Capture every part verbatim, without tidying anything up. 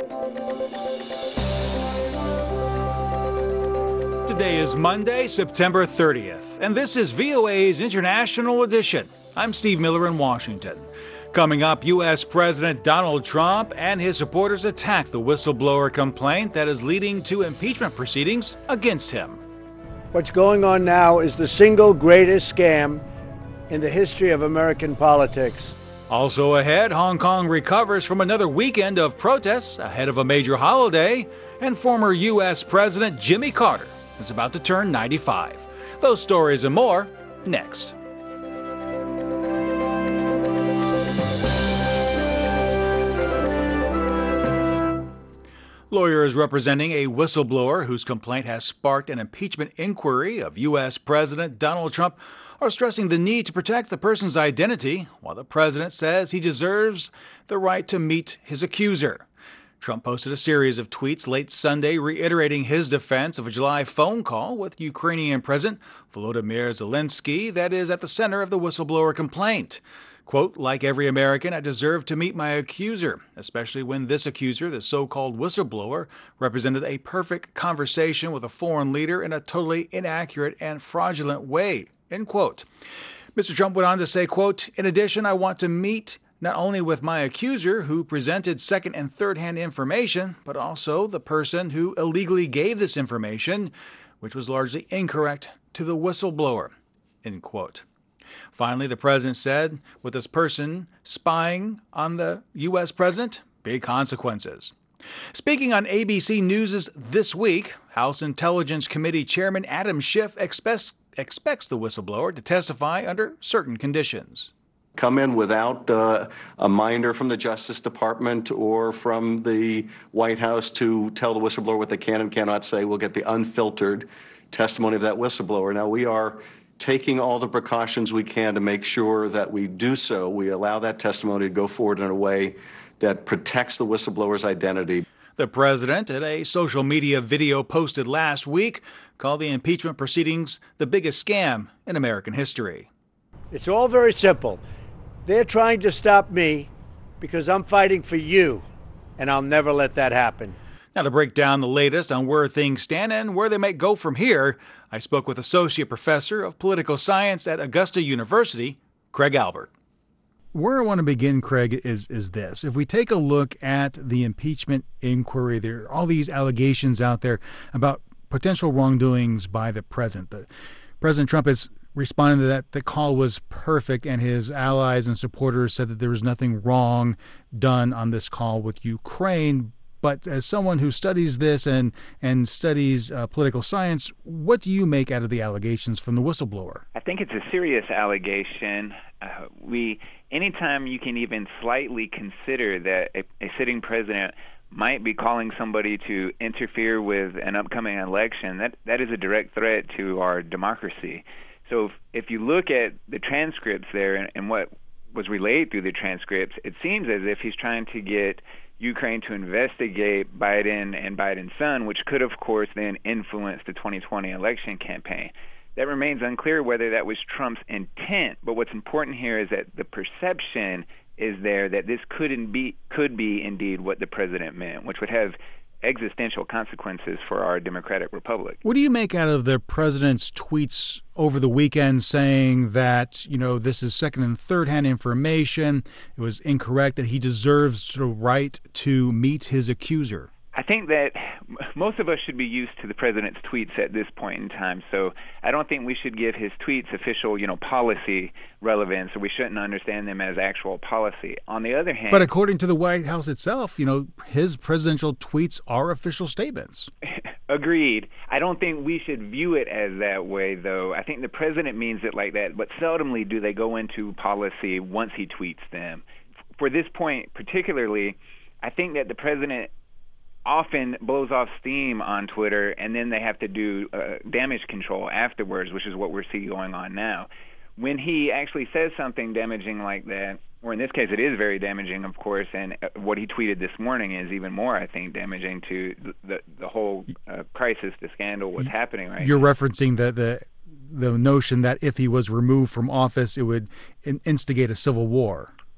Today is Monday, September thirtieth, and this is V O A's International Edition. I'm Steve Miller in Washington. Coming up, U S. President Donald Trump and his supporters attack the whistleblower complaint that is leading to impeachment proceedings against him. What's going on now is the single greatest scam in the history of American politics. Also ahead, Hong Kong recovers from another weekend of protests ahead of a major holiday, and former U S. President Jimmy Carter is about to turn ninety-five. Those stories and more, next. Lawyers representing a whistleblower whose complaint has sparked an impeachment inquiry of U S. President Donald Trump are stressing the need to protect the person's identity, while the president says he deserves the right to meet his accuser. Trump posted a series of tweets late Sunday reiterating his defense of a July phone call with Ukrainian President Volodymyr Zelensky that is at the center of the whistleblower complaint. Quote, "Like every American, I deserve to meet my accuser, especially when this accuser, the so-called whistleblower, represented a perfect conversation with a foreign leader in a totally inaccurate and fraudulent way," end quote. Mister Trump went on to say, quote, "In addition, I want to meet not only with my accuser, who presented second and third-hand information, but also the person who illegally gave this information, which was largely incorrect, to the whistleblower," end quote. Finally, the president said, with this person spying on the U S president, big consequences. Speaking on A B C News' This Week, House Intelligence Committee Chairman Adam Schiff expects, expects the whistleblower to testify under certain conditions. Come in without uh, a minder from the Justice Department or from the White House to tell the whistleblower what they can and cannot say. We'll get the unfiltered testimony of that whistleblower. Now, we are taking all the precautions we can to make sure that we do so. We allow that testimony to go forward in a way that protects the whistleblower's identity. The president, in a social media video posted last week, called the impeachment proceedings the biggest scam in American history. It's all very simple. They're trying to stop me because I'm fighting for you, and I'll never let that happen. Now, to break down the latest on where things stand and where they might go from here, I spoke with Associate Professor of Political Science at Augusta University, Craig Albert. Where I want to begin, Craig, is is this. If we take a look at the impeachment inquiry, there are all these allegations out there about potential wrongdoings by the president. The, President Trump has responded to that the call was perfect, and his allies and supporters said that there was nothing wrong done on this call with Ukraine. But as someone who studies this and and studies uh, political science, what do you make out of the allegations from the whistleblower? I think it's a serious allegation. Uh, we, anytime you can even slightly consider that a, a sitting president might be calling somebody to interfere with an upcoming election, that that is a direct threat to our democracy. So if, if you look at the transcripts there and, and what was relayed through the transcripts, it seems as if he's trying to get Ukraine to investigate Biden and Biden's son, which could, of course, then influence the twenty twenty election campaign. That remains unclear whether that was Trump's intent, but what's important here is that the perception is there that this couldn't be, could be indeed what the president meant, which would have existential consequences for our democratic republic. What do you make out of the president's tweets over the weekend saying that, you know, this is second and third hand information, it was incorrect, that he deserves the right to meet his accuser? I think that most of us should be used to the president's tweets at this point in time, so I don't think we should give his tweets official, you know, policy relevance, or we shouldn't understand them as actual policy. On the other hand... But according to the White House itself, you know, his presidential tweets are official statements. Agreed. I don't think we should view it as that way, though. I think the president means it like that, but seldomly do they go into policy once he tweets them. For this point particularly, I think that the president often blows off steam on Twitter, and then they have to do uh, damage control afterwards, which is what we're seeing going on now. When he actually says something damaging like that, or in this case it is very damaging, of course, and what he tweeted this morning is even more, I think, damaging to the the whole uh, crisis, the scandal, what's happening right You're now. referencing the, the, the notion that if he was removed from office, it would in- instigate a civil war.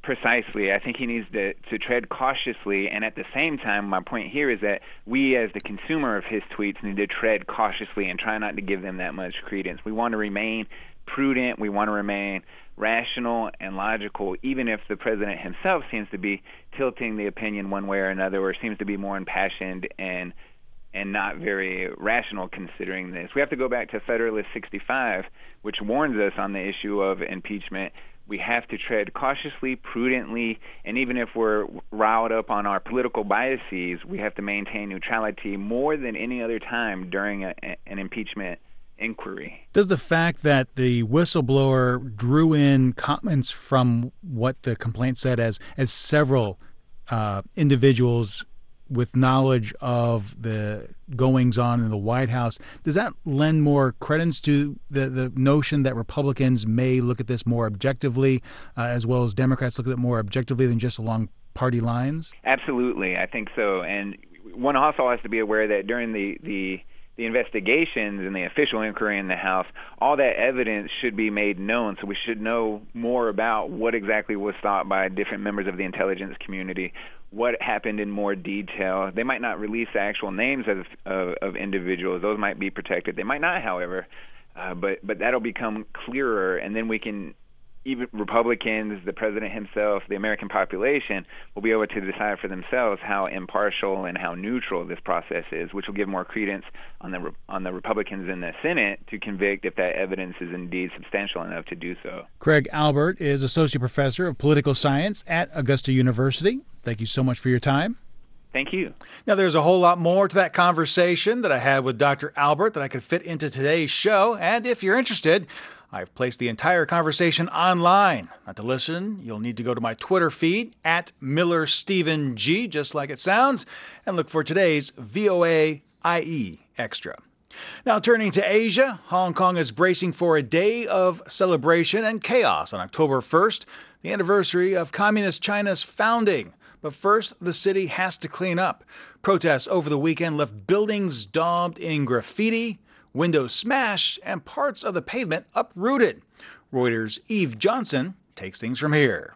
Precisely. I think he needs to, to tread cautiously, and at the same time, my point here is that we as the consumer of his tweets need to tread cautiously and try not to give them that much credence. We want to remain prudent. We want to remain rational and logical, even if the president himself seems to be tilting the opinion one way or another, or seems to be more impassioned and and not very rational considering this. We have to go back to Federalist sixty-five, which warns us on the issue of impeachment. We have to tread cautiously, prudently, and even if we're riled up on our political biases, we have to maintain neutrality more than any other time during a, an impeachment inquiry. Does the fact that the whistleblower drew in comments from what the complaint said as as several uh, individuals with knowledge of the goings-on in the White House, does that lend more credence to the, the notion that Republicans may look at this more objectively, uh, as well as Democrats look at it more objectively than just along party lines? Absolutely, I think so. And one also has to be aware that during the, the the investigations and the official inquiry in the House, all that evidence should be made known, so we should know more about what exactly was thought by different members of the intelligence community, what happened in more detail. They might not release the actual names of, of, of individuals. Those might be protected. They might not, however, uh, but, but that'll become clearer, and then we can, even Republicans, the president himself, the American population will be able to decide for themselves how impartial and how neutral this process is, which will give more credence on the on the Republicans in the Senate to convict if that evidence is indeed substantial enough to do so. Craig Albert is Associate Professor of Political Science at Augusta University. Thank you so much for your time. Thank you. Now, there's a whole lot more to that conversation that I had with Doctor Albert that I could fit into today's show, and if you're interested, I've placed the entire conversation online. Now, to listen, you'll need to go to my Twitter feed, at Miller Stephen G, just like it sounds, and look for today's V O A I E Extra. Now, turning to Asia, Hong Kong is bracing for a day of celebration and chaos on October first, the anniversary of Communist China's founding. But first, the city has to clean up. Protests over the weekend left buildings daubed in graffiti, windows smashed, and parts of the pavement uprooted. Reuters' Eve Johnson takes things from here.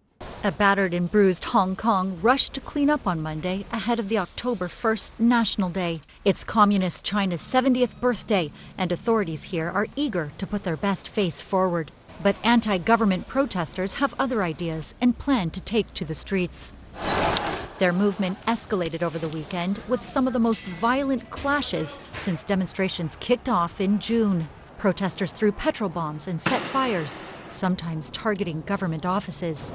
A battered and bruised Hong Kong rushed to clean up on Monday ahead of the October first National Day. It's Communist China's seventieth birthday, and authorities here are eager to put their best face forward. But anti-government protesters have other ideas and plan to take to the streets. Their movement escalated over the weekend with some of the most violent clashes since demonstrations kicked off in June. Protesters threw petrol bombs and set fires, sometimes targeting government offices.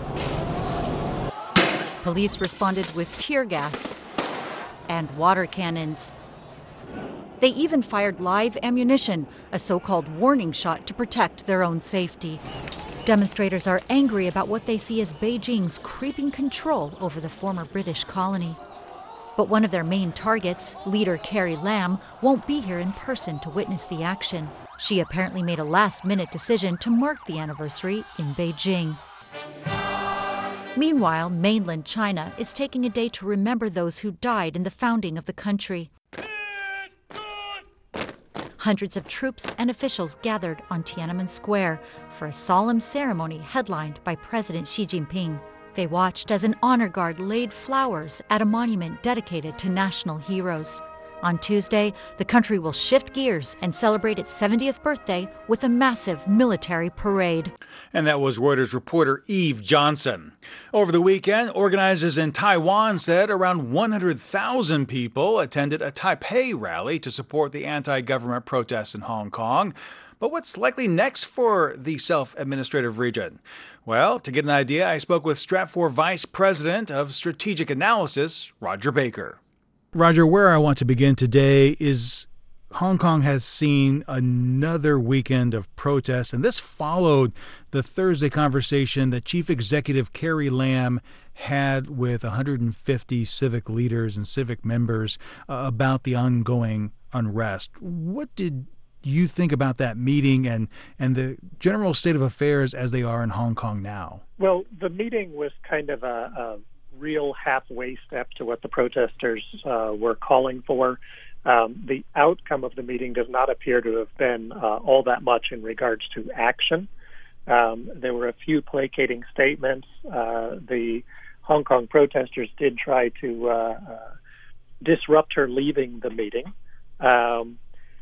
Police responded with tear gas and water cannons. They even fired live ammunition, a so-called warning shot to protect their own safety. Demonstrators are angry about what they see as Beijing's creeping control over the former British colony. But one of their main targets, leader Carrie Lam, won't be here in person to witness the action. She apparently made a last-minute decision to mark the anniversary in Beijing. Meanwhile, mainland China is taking a day to remember those who died in the founding of the country. Hundreds of troops and officials gathered on Tiananmen Square for a solemn ceremony headlined by President Xi Jinping. They watched as an honor guard laid flowers at a monument dedicated to national heroes. On Tuesday, the country will shift gears and celebrate its seventieth birthday with a massive military parade. And that was Reuters reporter Eve Johnson. Over the weekend, organizers in Taiwan said around one hundred thousand people attended a Taipei rally to support the anti-government protests in Hong Kong. But what's likely next for the self-administrative region? Well, to get an idea, I spoke with Stratfor Vice President of Strategic Analysis, Roger Baker. Roger, where I want to begin today is Hong Kong has seen another weekend of protests, and this followed the Thursday conversation that Chief Executive Carrie Lam had with one hundred fifty civic leaders and civic members uh, about the ongoing unrest. What did you think about that meeting and, and the general state of affairs as they are in Hong Kong now? Well, the meeting was kind of a, a real halfway step to what the protesters uh, were calling for. Um, the outcome of the meeting does not appear to have been uh, all that much in regards to action. Um, there were a few placating statements. Uh, the Hong Kong protesters did try to uh, uh, disrupt her leaving the meeting. Um,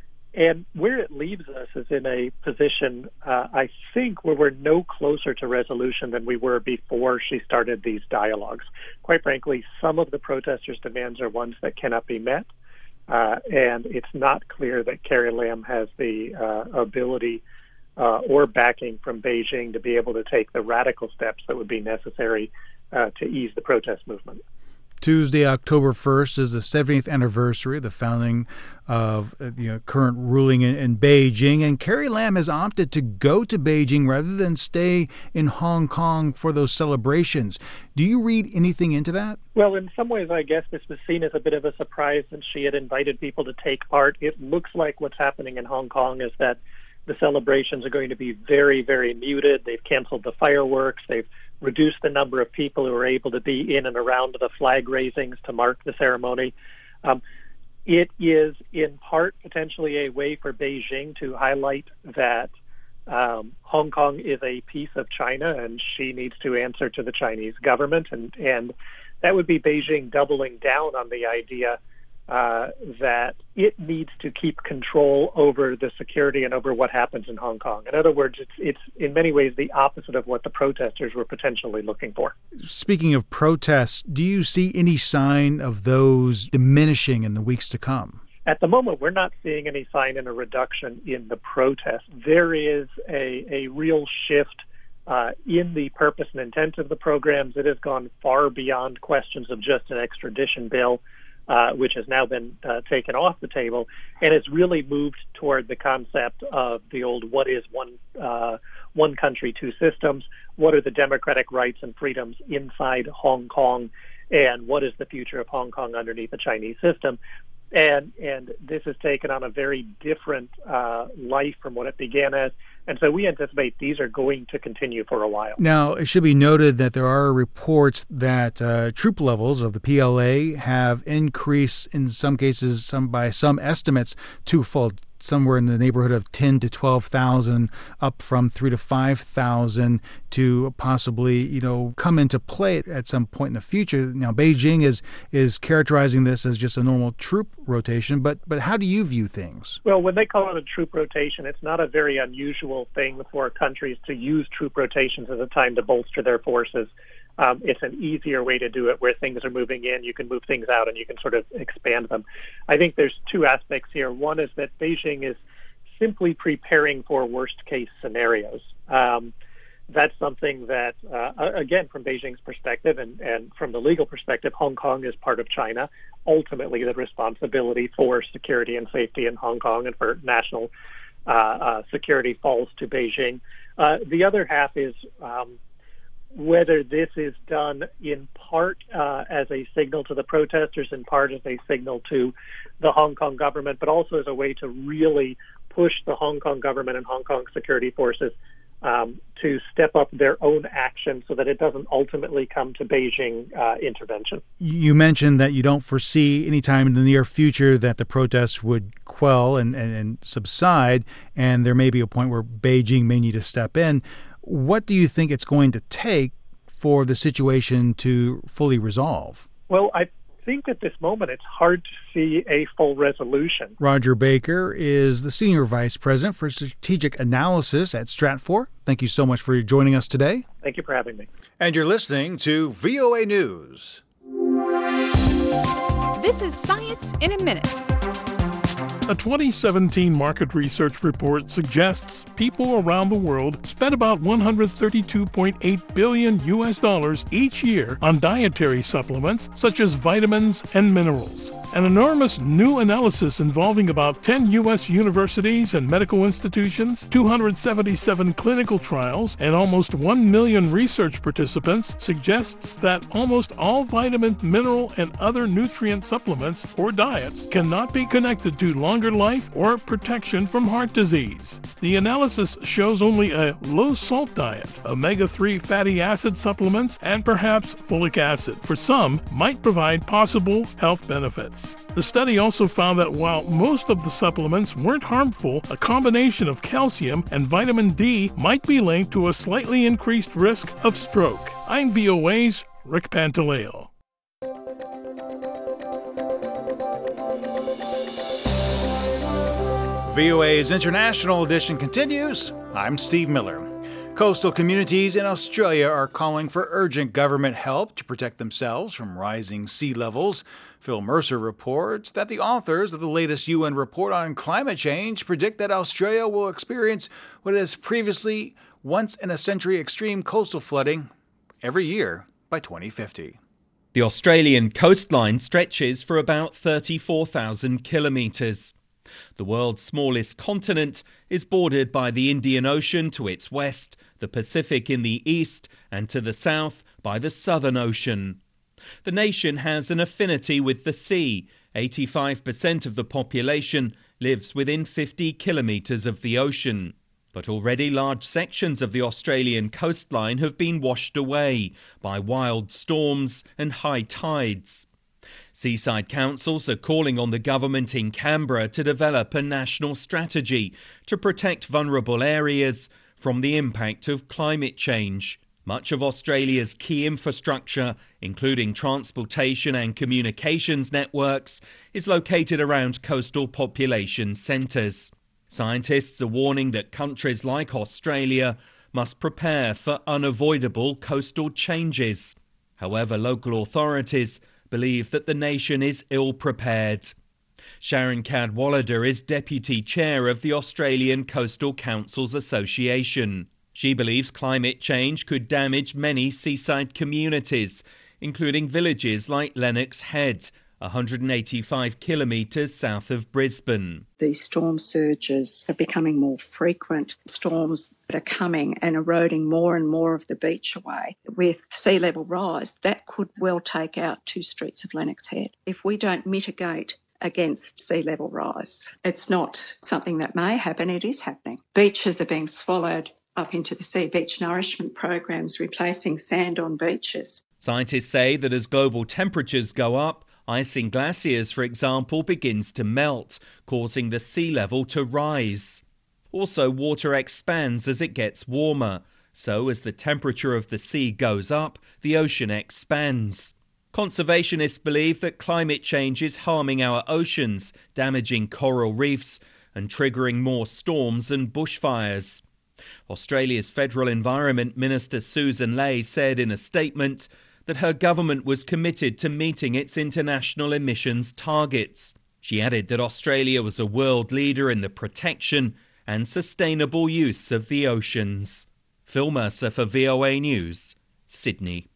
and where it leaves us is in a position, uh, I think, where we're no closer to resolution than we were before she started these dialogues. Quite frankly, some of the protesters' demands are ones that cannot be met. Uh, and it's not clear that Carrie Lam has the uh, ability uh, or backing from Beijing to be able to take the radical steps that would be necessary uh, to ease the protest movement. Tuesday, October first, is the seventieth anniversary of the founding of the uh, current ruling in, in Beijing. And Carrie Lam has opted to go to Beijing rather than stay in Hong Kong for those celebrations. Do you read anything into that? Well, in some ways, I guess this was seen as a bit of a surprise since she had invited people to take part. It looks like what's happening in Hong Kong is that the celebrations are going to be very, very muted. They've canceled the fireworks. They've reduced the number of people who are able to be in and around the flag raisings to mark the ceremony. Um, it is in part potentially a way for Beijing to highlight that um, Hong Kong is a piece of China and she needs to answer to the Chinese government. And, and that would be Beijing doubling down on the idea Uh, that it needs to keep control over the security and over what happens in Hong Kong. In other words, it's, it's in many ways the opposite of what the protesters were potentially looking for. Speaking of protests, do you see any sign of those diminishing in the weeks to come? At the moment, we're not seeing any sign in a reduction in the protest. There is a, a real shift uh, in the purpose and intent of the programs. It has gone far beyond questions of just an extradition bill, Uh, which has now been uh, taken off the table, and it's really moved toward the concept of the old what is one uh, one country, two systems, what are the democratic rights and freedoms inside Hong Kong, and what is the future of Hong Kong underneath the Chinese system. And and this has taken on a very different uh, life from what it began as. And so we anticipate these are going to continue for a while. Now, it should be noted that there are reports that uh, troop levels of the P L A have increased in some cases, some by some estimates, twofold, somewhere in the neighborhood of ten to twelve thousand, up from three to five thousand to possibly, you know, come into play at some point in the future. Now, Beijing is is characterizing this as just a normal troop rotation, but but how do you view things? Well, when they call it a troop rotation, it's not a very unusual thing for countries to use troop rotations as a time to bolster their forces. Um, it's an easier way to do it where things are moving in, you can move things out, and you can sort of expand them. I think there's two aspects here. One is that Beijing is simply preparing for worst-case scenarios. Um, that's something that, uh, again, from Beijing's perspective and, and from the legal perspective, Hong Kong is part of China. Ultimately, the responsibility for security and safety in Hong Kong and for national uh, uh, security falls to Beijing. Uh, the other half is um, whether this is done in part uh, as a signal to the protesters, in part as a signal to the Hong Kong government, but also as a way to really push the Hong Kong government and Hong Kong security forces um, to step up their own action so that it doesn't ultimately come to Beijing uh, intervention. You mentioned that you don't foresee any time in the near future that the protests would quell and, and, and subside, and there may be a point where Beijing may need to step in. What do you think it's going to take for the situation to fully resolve? Well, I think at this moment it's hard to see a full resolution. Roger Baker is the Senior Vice President for Strategic Analysis at Stratfor. Thank you so much for joining us today. Thank you for having me. And you're listening to V O A News. This is Science in a Minute. A twenty seventeen market research report suggests people around the world spend about one hundred thirty-two point eight billion U S dollars each year on dietary supplements such as vitamins and minerals. An enormous new analysis involving about ten U S universities and medical institutions, two hundred seventy-seven clinical trials, and almost one million research participants suggests that almost all vitamin, mineral, and other nutrient supplements or diets cannot be connected to longer life or protection from heart disease. The analysis shows only a low-salt diet, omega three fatty acid supplements, and perhaps folic acid for some might provide possible health benefits. supplements. The study also found that while most of the supplements weren't harmful, a combination of calcium and vitamin D might be linked to a slightly increased risk of stroke. I'm V O A's Rick Pantaleo. V O A's International Edition continues. I'm Steve Miller. Coastal communities in Australia are calling for urgent government help to protect themselves from rising sea levels. Phil Mercer reports that the authors of the latest U N report on climate change predict that Australia will experience what is previously once-in-a-century extreme coastal flooding every year by twenty fifty. The Australian coastline stretches for about thirty-four thousand kilometres. The world's smallest continent is bordered by the Indian Ocean to its west, the Pacific in the east, and to the south by the Southern Ocean. The nation has an affinity with the sea. eighty-five percent of the population lives within fifty kilometres of the ocean. But already large sections of the Australian coastline have been washed away by wild storms and high tides. Seaside councils are calling on the government in Canberra to develop a national strategy to protect vulnerable areas from the impact of climate change. Much of Australia's key infrastructure, including transportation and communications networks, is located around coastal population centres. Scientists are warning that countries like Australia must prepare for unavoidable coastal changes. However, local authorities believe that the nation is ill-prepared. Sharon Cadwallader is Deputy Chair of the Australian Coastal Councils Association. She believes climate change could damage many seaside communities, including villages like Lennox Head, one hundred eighty-five kilometres south of Brisbane. These storm surges are becoming more frequent. Storms that are coming and eroding more and more of the beach away. With sea level rise, that could well take out two streets of Lennox Head. If we don't mitigate against sea level rise, it's not something that may happen, it is happening. Beaches are being swallowed up into the sea. Beach nourishment programs replacing sand on beaches. Scientists say that as global temperatures go up, ice in glaciers, for example, begins to melt, causing the sea level to rise. Also, water expands as it gets warmer. So, as the temperature of the sea goes up, the ocean expands. Conservationists believe that climate change is harming our oceans, damaging coral reefs, and triggering more storms and bushfires. Australia's Federal Environment Minister Susan Ley said in a statement that her government was committed to meeting its international emissions targets. She added that Australia was a world leader in the protection and sustainable use of the oceans. Phil Mercer for V O A News, Sydney.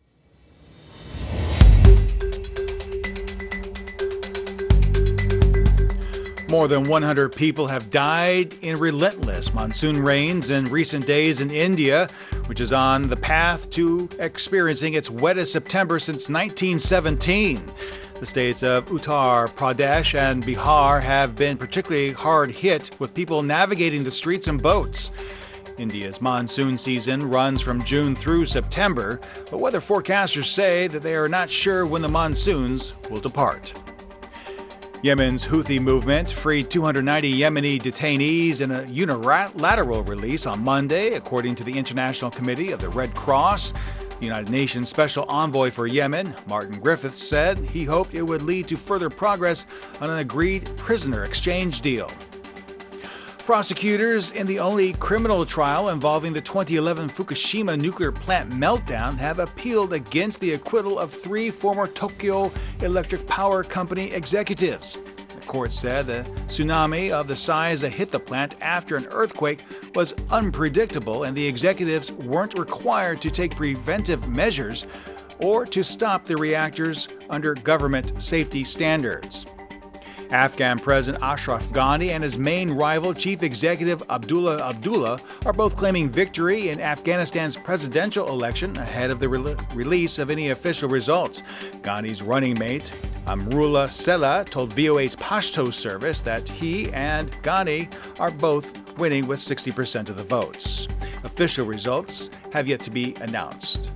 More than one hundred people have died in relentless monsoon rains in recent days in India, which is on the path to experiencing its wettest September since nineteen seventeen. The states of Uttar Pradesh and Bihar have been particularly hard hit, with people navigating the streets in boats. India's monsoon season runs from June through September, but weather forecasters say that they are not sure when the monsoons will depart. Yemen's Houthi movement freed two hundred ninety Yemeni detainees in a unilateral release on Monday, according to the International Committee of the Red Cross. The United Nations Special Envoy for Yemen, Martin Griffiths, said he hoped it would lead to further progress on an agreed prisoner exchange deal. Prosecutors in the only criminal trial involving the twenty eleven Fukushima nuclear plant meltdown have appealed against the acquittal of three former Tokyo Electric Power Company executives. The court said the tsunami of the size that hit the plant after an earthquake was unpredictable, and the executives weren't required to take preventive measures or to stop the reactors under government safety standards. Afghan President Ashraf Ghani and his main rival, Chief Executive Abdullah Abdullah, are both claiming victory in Afghanistan's presidential election ahead of the re- release of any official results. Ghani's running mate, Amrullah Sela, told V O A's Pashto service that he and Ghani are both winning with sixty percent of the votes. Official results have yet to be announced. .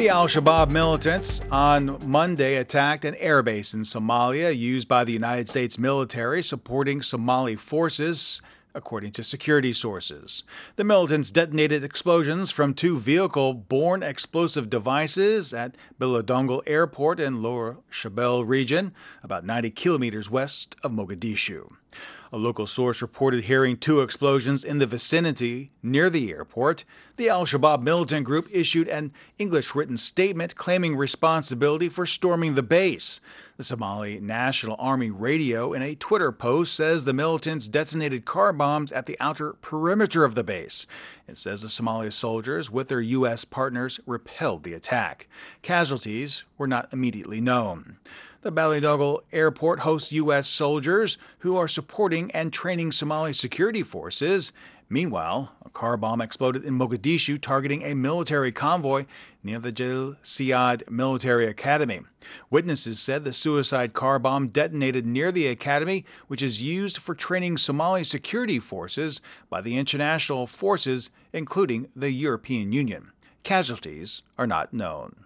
The al-Shabaab militants on Monday attacked an airbase in Somalia used by the United States military supporting Somali forces, according to security sources. The militants detonated explosions from two vehicle-borne explosive devices at Bilodongal Airport in Lower Shabelle region, about ninety kilometers west of Mogadishu. A local source reported hearing two explosions in the vicinity near the airport. The al-Shabaab militant group issued an English-written statement claiming responsibility for storming the base. The Somali National Army Radio, in a Twitter post, says the militants detonated car bombs at the outer perimeter of the base. It says the Somali soldiers, with their U S partners, repelled the attack. Casualties were not immediately known. The Bilodongal Airport hosts U S soldiers who are supporting and training Somali security forces. Meanwhile, a car bomb exploded in Mogadishu targeting a military convoy near the Jil Siad Military Academy. Witnesses said the suicide car bomb detonated near the academy, which is used for training Somali security forces by the international forces, including the European Union. Casualties are not known.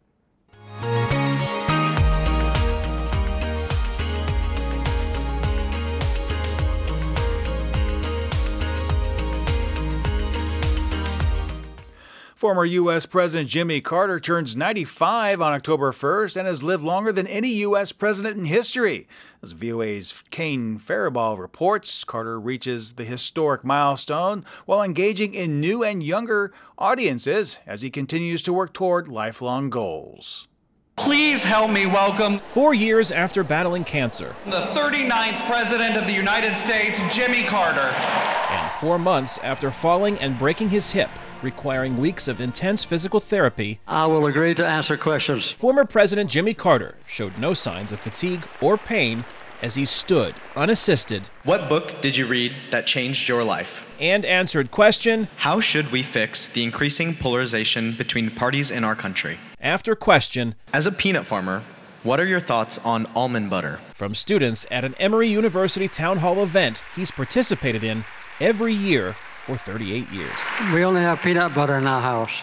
Former U S President Jimmy Carter turns ninety-five on October first and has lived longer than any U S president in history. As V O A's Kane Faribault reports, Carter reaches the historic milestone while engaging in new and younger audiences as he continues to work toward lifelong goals. Please help me welcome, four years after battling cancer, the thirty-ninth President of the United States, Jimmy Carter. And four months after falling and breaking his hip, requiring weeks of intense physical therapy, I will agree to answer questions. Former President Jimmy Carter showed no signs of fatigue or pain as he stood unassisted. What book did you read that changed your life? And answered question, how should we fix the increasing polarization between parties in our country? After question, as a peanut farmer, what are your thoughts on almond butter? From students at an Emory University town hall event he's participated in every year for thirty-eight years. We only have peanut butter in our house.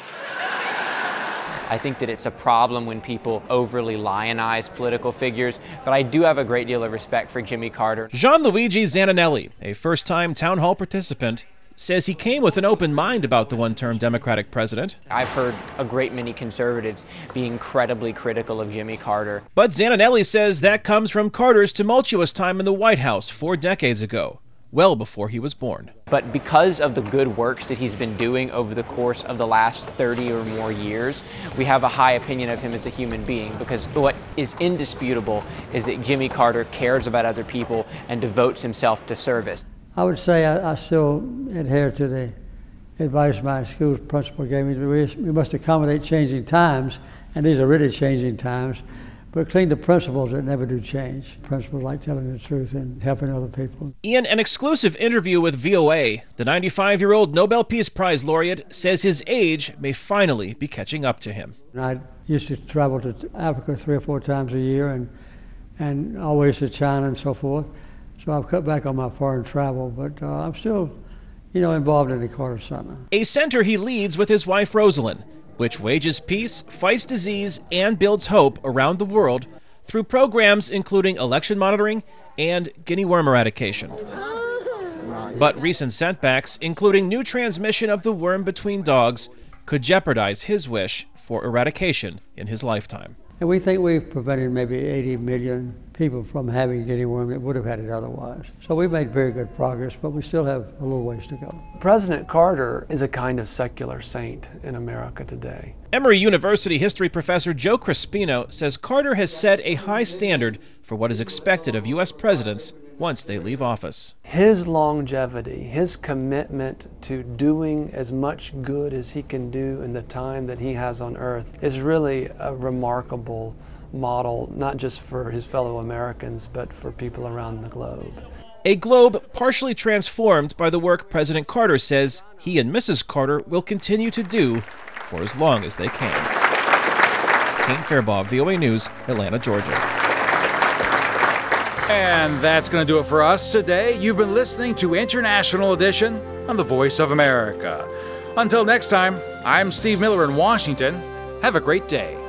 I think that it's a problem when people overly lionize political figures, but I do have a great deal of respect for Jimmy Carter. Gianluigi Zanninelli, a first-time town hall participant, says he came with an open mind about the one-term Democratic president. I've heard a great many conservatives be incredibly critical of Jimmy Carter. But Zanninelli says that comes from Carter's tumultuous time in the White House four decades ago, well before he was born. But because of the good works that he's been doing over the course of the last thirty or more years, we have a high opinion of him as a human being, because what is indisputable is that Jimmy Carter cares about other people and devotes himself to service. I would say I, I still adhere to the advice my school principal gave me. We, we must accommodate changing times, and these are really changing times. But cling to principles that never do change. Principles like telling the truth and helping other people. In an exclusive interview with V O A, the ninety-five-year-old Nobel Peace Prize laureate says his age may finally be catching up to him. I used to travel to Africa three or four times a year and, and always to China and so forth. So I've cut back on my foreign travel, but uh, I'm still, you know, involved in the Carter Center. A center he leads with his wife Rosalind, which wages peace, fights disease, and builds hope around the world through programs including election monitoring and guinea worm eradication. But recent setbacks, including new transmission of the worm between dogs, could jeopardize his wish for eradication in his lifetime. And we think we've prevented maybe eighty million people from having guinea worm that would have had it otherwise. So we've made very good progress, but we still have a little ways to go. President Carter is a kind of secular saint in America today. Emory University history professor Joe Crispino says Carter has set a high standard for what is expected of U S presidents once they leave office. His longevity, his commitment to doing as much good as he can do in the time that he has on earth is really a remarkable model, not just for his fellow Americans, but for people around the globe. A globe partially transformed by the work President Carter says he and Missus Carter will continue to do for as long as they can. Kane Faribault, V O A News, Atlanta, Georgia. And that's going to do it for us today. You've been listening to International Edition on the Voice of America. Until next time, I'm Steve Miller in Washington. Have a great day.